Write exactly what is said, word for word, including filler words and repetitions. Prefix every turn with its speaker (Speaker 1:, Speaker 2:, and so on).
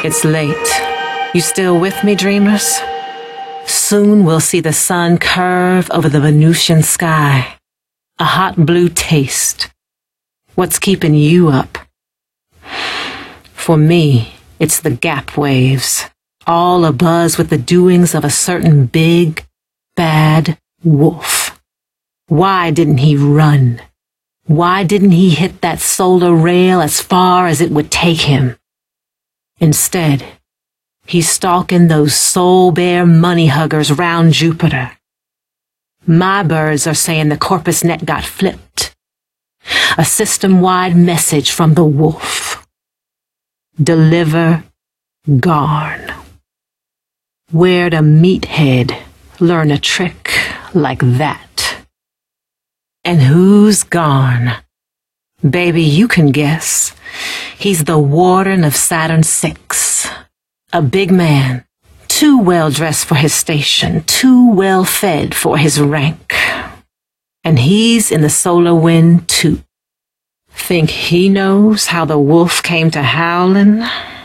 Speaker 1: It's late. You still with me, dreamers? Soon we'll see the sun curve over the Venusian sky. A hot blue taste. What's keeping you up? For me, it's the gap waves, all abuzz with the doings of a certain big, bad wolf. Why didn't he run? Why didn't he hit that solar rail as far as it would take him? Instead, he's stalking those soul-bare money huggers round Jupiter. My birds are saying the corpus net got flipped. A system-wide message from the wolf. Deliver Garn. Where'd a meathead learn a trick like that? And who's Garn? Baby, you can guess. He's the warden of Saturn six. A big man, too well dressed for his station, too well fed for his rank. And he's in the solar wind too. Think he knows how the wolf came to howling?